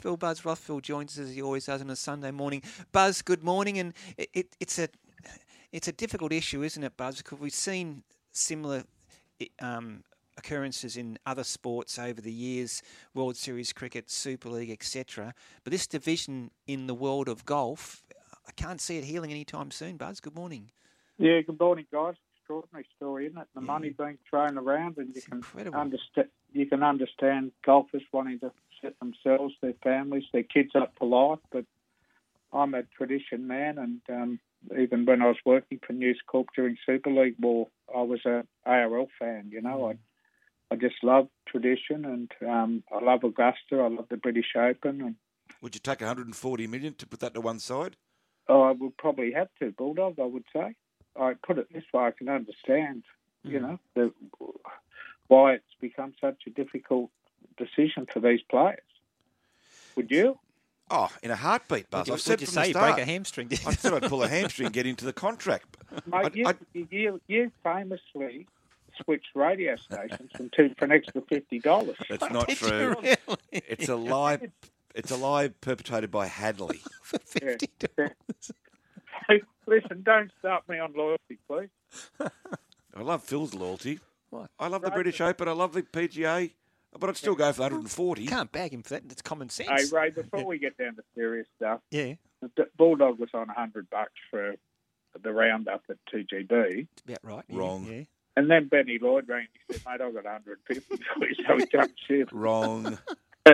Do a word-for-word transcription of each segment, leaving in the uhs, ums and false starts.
Phil Buzz Rothfield joins us as he always does on a Sunday morning. Buzz, good morning, and it, it, it's a it's a difficult issue, isn't it, Buzz? Because we've seen similar um, occurrences in other sports over the years, World Series cricket, Super League, et cetera. But this division in the world of golf, I can't see it healing anytime soon. Buzz, good morning. Yeah, good morning, guys. Extraordinary story, isn't it? The Yeah. money being thrown around, and you It's can incredible. understand. You can understand golfers wanting to set themselves, their families, their kids up for life. But I'm a tradition man, and um, even when I was working for News Corp during Super League War, I was a A R L fan. You know, Mm. I I just love tradition, and um, I love Augusta. I love the British Open, and Would you take one hundred forty million to put that to one side? I would probably have to Bulldog. I would say. I put it this way: I can understand, you Mm. know, the, why it's become such a difficult decision for these players. Would you? Oh, in a heartbeat, Buzz. What'd you, I've said what'd you from say? the You start. break a hamstring, did you? I said I'd pull a hamstring and get into the contract. Mate, I'd- you, I'd- you, you famously switched radio stations from two for an extra fifty dollars. That's not Did you true. really? It's a lie. It's a lie perpetrated by Hadley. For fifty dollars. Listen, don't start me on loyalty, please. I love Phil's loyalty. What? I love the Right. British Open. I love the P G A. But I'd still go for one hundred forty. You can't bag him for that. It's common sense. Hey, Ray, before we get down to serious stuff, Yeah, the Bulldog was on one hundred bucks for the roundup at two G B. it's about right. Yeah, Wrong. Yeah. And then Benny Lloyd rang and he said, mate, I've got one hundred fifty for you, so he jumped ship. Wrong. Oh,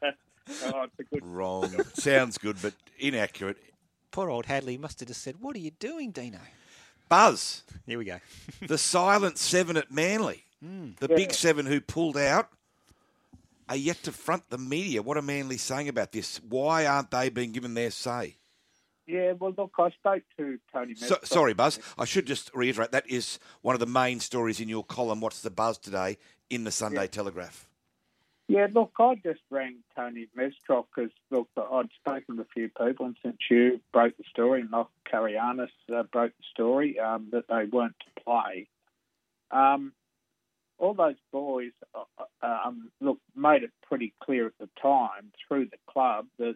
it's a good... Wrong. Sounds good, but inaccurate. Poor old Hadley must have just said, "What are you doing, Dino?" Buzz, Here we go. the silent seven at Manly, Mm. the Yeah. big seven who pulled out, are yet to front the media. What are Manly saying about this? Why aren't they being given their say? Yeah, well, look, I spoke to Tony So, Mescott. sorry, Buzz. I should just reiterate that is one of the main stories in your column, What's the Buzz Today, in the Sunday Yeah. Telegraph. Yeah, look, I just rang Tony Mestrock because, look, I'd spoken to a few people, and since you broke the story, and Nock Carianis uh, broke the story, um, that they weren't to play, um, all those boys, uh, um, look, made it pretty clear at the time through the club that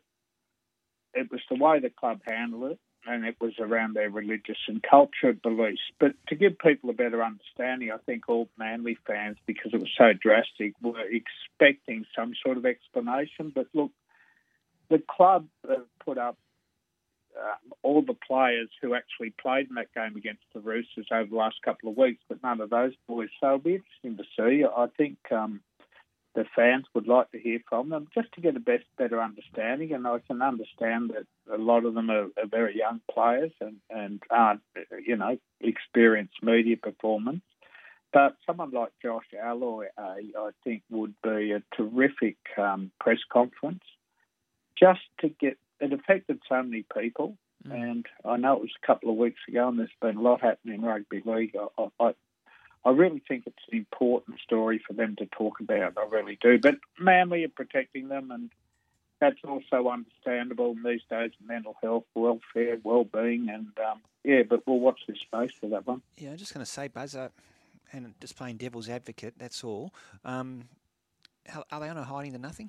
it was the way the club handled it, and it was around their religious and cultural beliefs. But to give people a better understanding, I think all Manly fans, because it was so drastic, were expecting some sort of explanation. But look, the club uh, put up uh, all the players who actually played in that game against the Roosters over the last couple of weeks, but none of those boys. So it'll be interesting to see. I think um, the fans would like to hear from them just to get a best, better understanding. And I can understand that a lot of them are, are very young players and, and aren't, you know, experienced media performance. But someone like Josh Alloy, uh, I think, would be a terrific um, press conference just to get. It affected so many people, mm. and I know it was a couple of weeks ago, and there's been a lot happening in rugby league. I, I, I really think it's an important story for them to talk about. I really do. But Manly are protecting them, and that's also understandable in these days of mental health, welfare, well-being, and um, yeah. But we'll watch this space for that one. Yeah, I'm just going to say, Buzz, uh, and just playing devil's advocate. That's all. Um, how, are they on a hiding to nothing?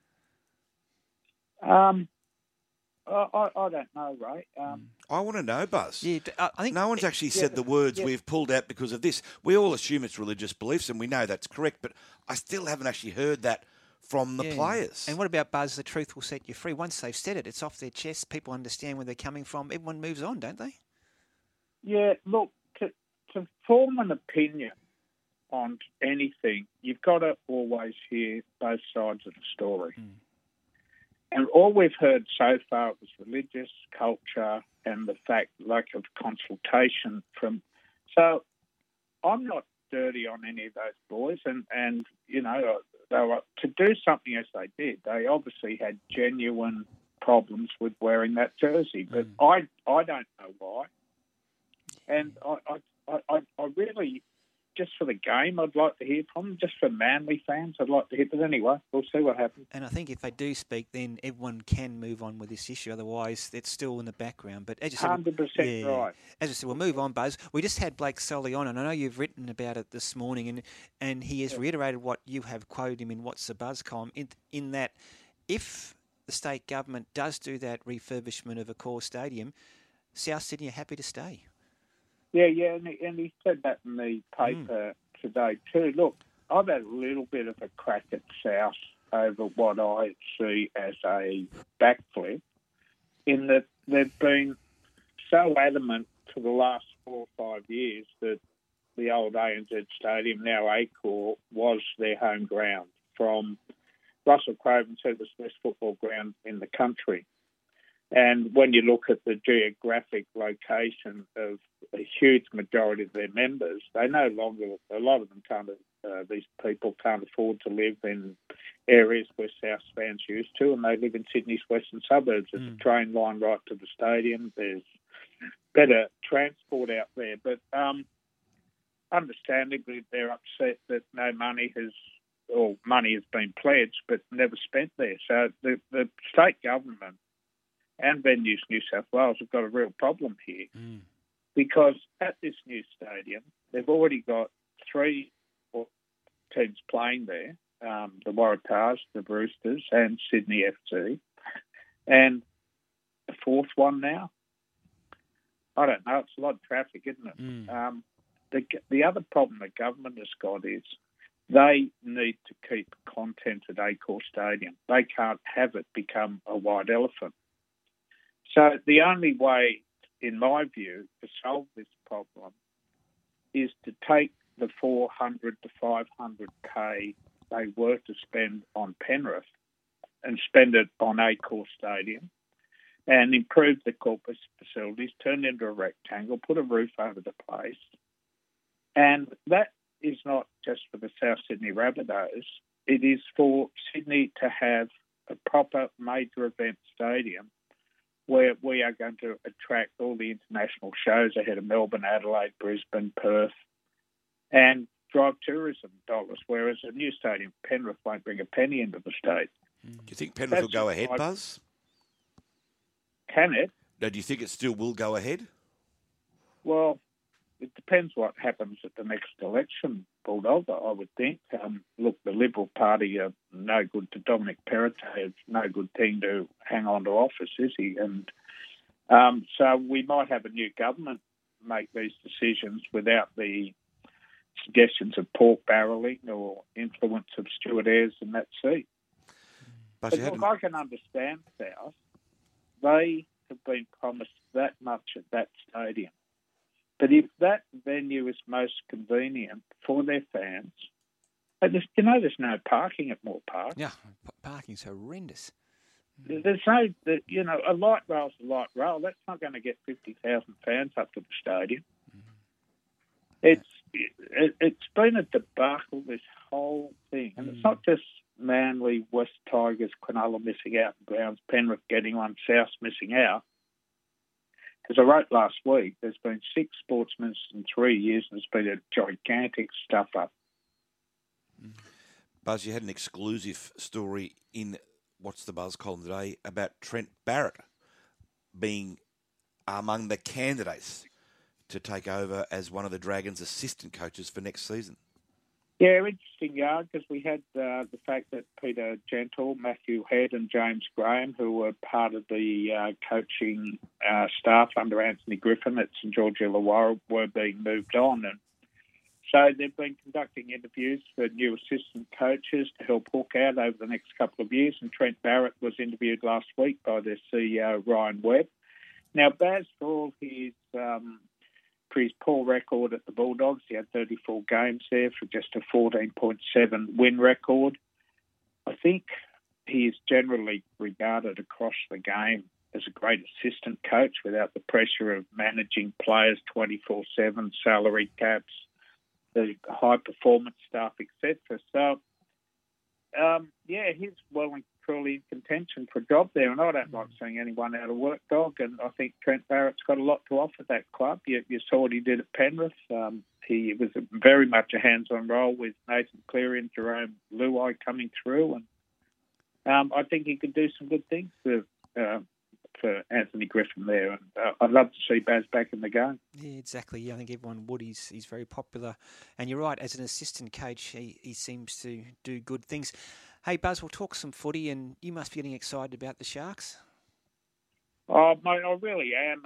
Um. I, I don't know, Ray. Um, I want to know, Buzz. Yeah, I think no one's actually said yeah, the words yeah. we've pulled out because of this. We all assume it's religious beliefs, and we know that's correct, but I still haven't actually heard that from the yeah. players. And what about, Buzz, the truth will set you free? Once they've said it, it's off their chest. People understand where they're coming from. Everyone moves on, don't they? Yeah, look, to, to form an opinion on anything, you've got to always hear both sides of the story. Mm. And all we've heard so far was religious, culture, and the fact lack of consultation from. So I'm not dirty on any of those boys, and, and you know they were to do something as they did. They obviously had genuine problems with wearing that jersey, but mm. I I don't know why. And I I, I I really. Just for the game, I'd like to hear from them. Just for Manly fans, I'd like to hear. But anyway, we'll see what happens. And I think if they do speak, then everyone can move on with this issue. Otherwise, it's still in the background. But as you said, one hundred percent yeah, right. As I said, we'll move on, Buzz. We just had Blake Solly on, and I know you've written about it this morning, and and he has yeah. reiterated what you have quoted him in What's the Buzz column, in, in that if the state government does do that refurbishment of a core stadium, South Sydney are happy to stay. Yeah, yeah, and he, and he said that in the paper mm. today too. Look, I've had a little bit of a crack at South over what I see as a backflip, in that they've been so adamant for the last four or five years that the old A N Z Stadium, now Accor, was their home ground. From Russell Craven said it was the best football ground in the country. And when you look at the geographic location of a huge majority of their members, they no longer, a lot of them can't, uh, these people can't afford to live in areas where South fans used to, and they live in Sydney's western suburbs. There's mm. a train line right to the stadium. There's better transport out there. But um, understandably, they're upset that no money has, or money has been pledged, but never spent there. So the, the state government and Venues New South Wales have got a real problem here mm. because at this new stadium, they've already got three teams playing there, um, the Waratahs, the Roosters and Sydney F C, and a fourth one now. I don't know, it's a lot of traffic, isn't it? Mm. Um, the, the other problem the government has got is they need to keep content at Accor Stadium. They can't have it become a white elephant. So the only way, in my view, to solve this problem is to take the four hundred to five hundred K they were to spend on Penrith and spend it on Accor Stadium and improve the corpus facilities, turn it into a rectangle, put a roof over the place. And that is not just for the South Sydney Rabbitohs. It is for Sydney to have a proper major event stadium where we are going to attract all the international shows ahead of Melbourne, Adelaide, Brisbane, Perth, and drive tourism dollars, whereas a new stadium, Penrith, won't bring a penny into the state. Do you think Penrith That's will go ahead, Buzz? Can it? No, do you think it still will go ahead? Well, it depends what happens at the next election, Bulldog, I would think. Um, look, the Liberal Party are no good to Dominic Perrottet. No good thing to hang on to office, is he? And um, so we might have a new government make these decisions without the suggestions of pork barrelling or influence of Stuart Ayres in that seat. But, but look, I can understand South. They have been promised that much at that stadium. But if that venue is most convenient for their fans, you know there's no parking at Moore Park. Yeah, parking's horrendous. There's no, you know, a light rail's a light rail. That's not going to get fifty thousand fans up to the stadium. Mm-hmm. It's it, it's been a debacle, this whole thing. And mm. it's not just Manly, West Tigers, Cronulla missing out in grounds, Penrith getting one, South missing out. As I wrote last week, there's been six sportsmen in three years, and it's been a gigantic stuff up. Buzz, you had an exclusive story in What's the Buzz column today about Trent Barrett being among the candidates to take over as one of the Dragons' assistant coaches for next season. Yeah, interesting yard, because we had uh, the fact that Peter Gentle, Matthew Head and James Graham, who were part of the uh, coaching uh, staff under Anthony Griffin at St George Illawarra, were being moved on. And so they've been conducting interviews for new assistant coaches to help hook out over the next couple of years. And Trent Barrett was interviewed last week by their C E O, Ryan Webb. Now, Baz, for all his... Um, For his poor record at the Bulldogs, he had thirty-four games there for just a fourteen point seven win record. I think he is generally regarded across the game as a great assistant coach without the pressure of managing players twenty-four seven, salary caps, the high-performance staff, et cetera. So, um, yeah, he's well and truly in contention for a job there, and I don't like seeing anyone out of work, Dog, and I think Trent Barrett's got a lot to offer that club. You, you saw what he did at Penrith. Um, he was a, very much a hands-on role with Nathan Cleary and Jerome Luai coming through, and um, I think he could do some good things for, uh, for Anthony Griffin there, and uh, I'd love to see Baz back in the game. Yeah, exactly. Yeah, I think everyone would. He's, he's very popular, and you're right, as an assistant coach, he, he seems to do good things. Hey, Buzz, we'll talk some footy, and you must be getting excited about the Sharks. Oh, mate, I really am.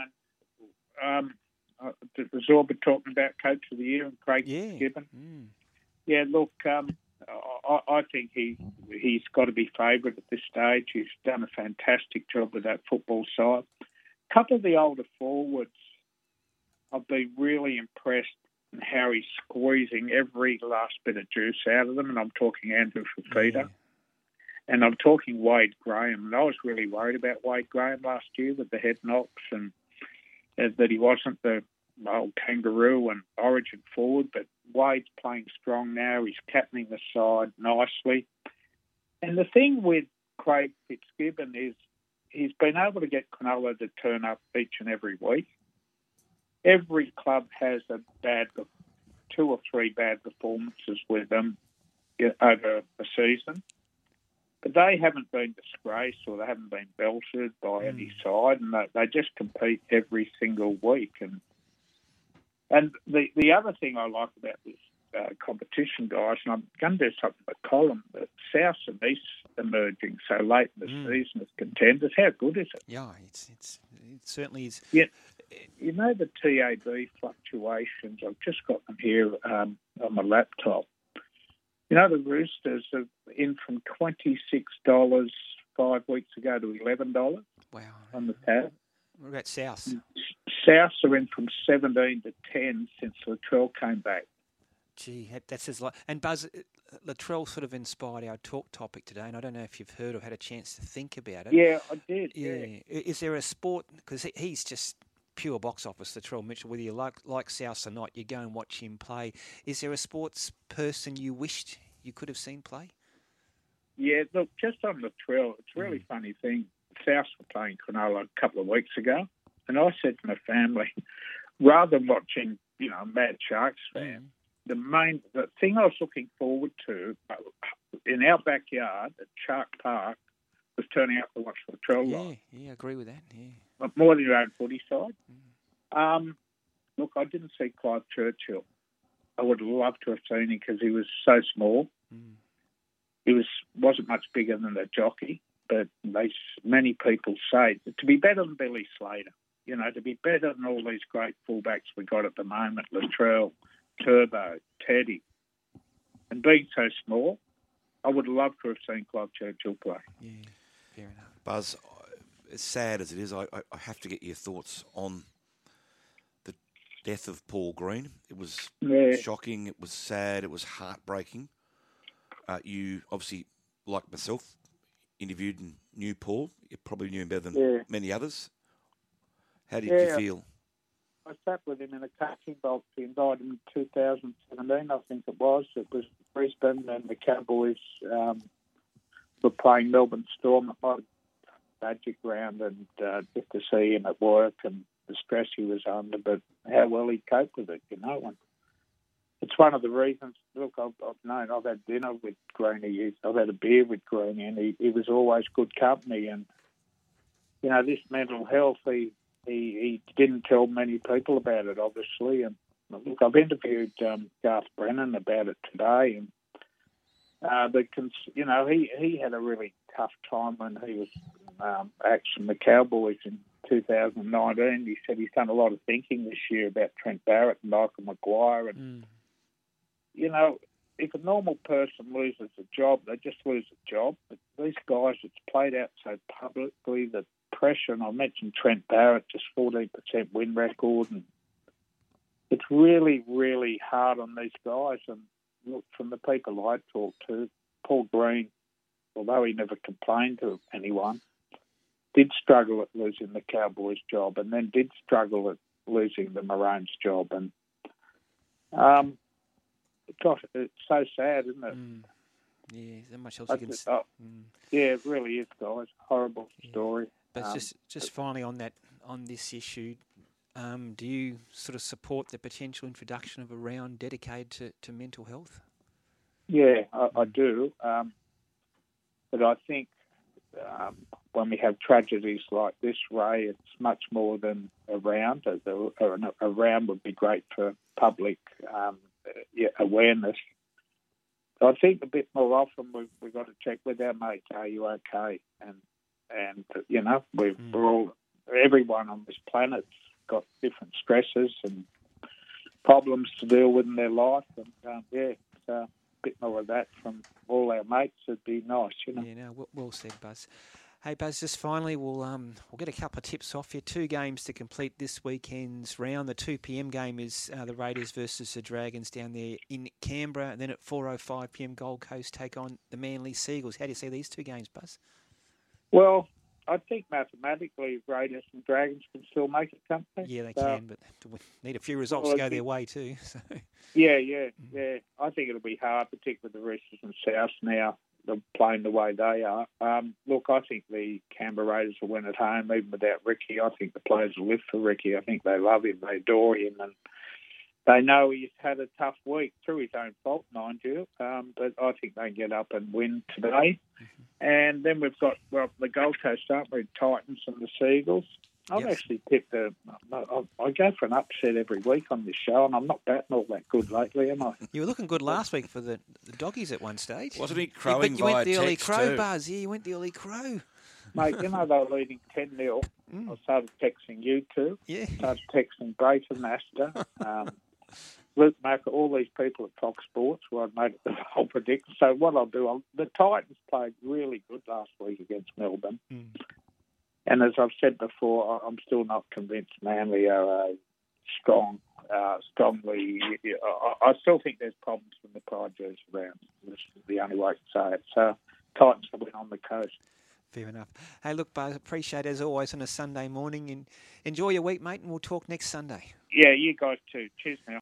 And um, uh, Zorba talking about Coach of the Year and Craig Yeah. Fitzgibbon. Mm. Yeah, look, um, I, I think he, he's got to be favoured at this stage. He's done a fantastic job with that football side. A couple of the older forwards, I've been really impressed in how he's squeezing every last bit of juice out of them, and I'm talking Andrew Fafita. Yeah. And I'm talking Wade Graham. And I was really worried about Wade Graham last year with the head knocks and uh, that he wasn't the old kangaroo and origin forward. But Wade's playing strong now. He's captaining the side nicely. And the thing with Craig Fitzgibbon is he's been able to get Cronulla to turn up each and every week. Every club has a bad, two or three bad performances with them over a season. But they haven't been disgraced or they haven't been belted by mm. any side, and they, they just compete every single week. And and the the other thing I like about this uh, competition, guys, and I'm going to do something with Colin, that South and East emerging so late in the mm. season as contenders. How good is it? Yeah, it's it's it certainly is. Yeah, you know the T A B fluctuations. I've just got them here um, on my laptop. You know, the Roosters are in from twenty-six dollars five weeks ago to eleven dollars wow. on the tab. What about South? Souths are in from seventeen to ten since Latrell came back. Gee, that says a lot. And Buzz, Latrell sort of inspired our talk topic today, and I don't know if you've heard or had a chance to think about it. Yeah, I did. Yeah. yeah. Is there a sport, because he's just pure box office, Latrell Mitchell, whether you like, like South or not, you go and watch him play. Is there a sports person you wished you could have seen play? Yeah, look, just on Latrell, it's a really mm. funny thing. South were playing Cronulla a couple of weeks ago, and I said to my family, rather than watching, you know, a Mad Sharks fan, mm. the main the thing I was looking forward to in our backyard at Shark Park was turning up to watch Latrell yeah, live. Yeah, I agree with that. Yeah, but more than your own footy side. Mm. Um, look, I didn't see Clive Churchill. I would have loved to have seen him because he was so small. Mm. He was wasn't much bigger than a jockey, but they, many people say to be better than Billy Slater. You know, to be better than all these great fullbacks we got at the moment, Latrell, Turbo, Teddy, and being so small, I would love to have seen Clive Churchill play. Yeah, fair enough. Buzz, as sad as it is, I, I have to get your thoughts on the death of Paul Green. It was yeah. shocking, it was sad, it was heartbreaking. Uh, you obviously, like myself, interviewed and knew Paul. You probably knew him better than yeah. many others. How did yeah. you feel? I sat with him in a coaching box. He invited him in two thousand seventeen, I think it was. It was Brisbane, and the Cowboys um, were playing Melbourne Storm at my Magic Round, and uh, just to see him at work and the stress he was under, but how well he coped with it, you know. And it's one of the reasons, look, I've, I've known, I've had dinner with Greeny, I've had a beer with Greeny, and he, he was always good company. And, you know, this mental health, he, he, he didn't tell many people about it, obviously. And, look, I've interviewed um, Garth Brennan about it today, and, uh, the, you know, he, he had a really tough time when he was um, actually the Cowboys in two thousand nineteen. He said he's done a lot of thinking this year about Trent Barrett and Michael Maguire, and mm. you know, if a normal person loses a job, they just lose a job. But these guys, it's played out so publicly, the pressure, and I mentioned Trent Barrett, just fourteen percent win record, and it's really, really hard on these guys. And look, from the people I talked to, Paul Green, although he never complained to anyone, did struggle at losing the Cowboys job, and then did struggle at losing the Maroons job. And um, gosh, it's so sad, isn't it? Mm. Yeah, there's not much else you can say. Oh, mm. Yeah, it really is, guys. Horrible yeah. story. But um, just just finally on that on this issue, um, do you sort of support the potential introduction of a round dedicated to, to mental health? Yeah, I, I do. Um, but I think um, when we have tragedies like this, Ray, it's much more than a round. A, a, a round would be great for public um, yeah, awareness. I think a bit more often we've, we've got to check with our mates, are you okay? And, and you know, we've, Mm. we're all, everyone on this planet's got different stresses and problems to deal with in their life. And, um, yeah, so a bit more of that from all our mates would be nice, you know. Yeah, no, well, well said, Buzz. Hey, Buzz, just finally, we'll um, we'll get a couple of tips off you. Two games to complete this weekend's round. The two p.m. game is uh, the Raiders versus the Dragons down there in Canberra. And then at four oh five p.m, Gold Coast take on the Manly Seagulls. How do you see these two games, Buzz? Well, I think mathematically Raiders and Dragons can still make it, can't they? Yeah, they So, can, but we need a few results well, to go I their think- way too. So. Yeah, yeah, yeah. I think it'll be hard, particularly with the Roosters and South now. They're playing the way they are. Um, look, I think the Canberra Raiders will win at home, even without Ricky. I think the players will live for Ricky. I think they love him, they adore him, and they know he's had a tough week through his own fault, mind you. Um, but I think they get up and win today. Mm-hmm. And then we've got well the Gold Coast, aren't we? Titans and the Seagulls. I've Yes. actually picked a. I, I go for an upset every week on this show, and I'm not batting all that good lately, am I? You were looking good last week for the, the doggies at one stage. Wasn't he You, crowing but you via went the early text crow, too? Buzz. Yeah, you went the early crow. Mate, you know they were leading ten nil. Mm. I started texting you two. Yeah. Started texting Brayton, Asta, um, Luke Macker, all these people at Fox Sports who I'd made the whole prediction. So what I'll do, I'll, the Titans played really good last week against Melbourne. Mm. And as I've said before, I'm still not convinced Manly are a strong, uh, strongly. I, I still think there's problems from the Pride jersey round. This is the only way to say it. So Titans will win on the coast. Fair enough. Hey, look, Buzz, appreciate it as always on a Sunday morning. And enjoy your week, mate, and we'll talk next Sunday. Yeah, you guys too. Cheers now.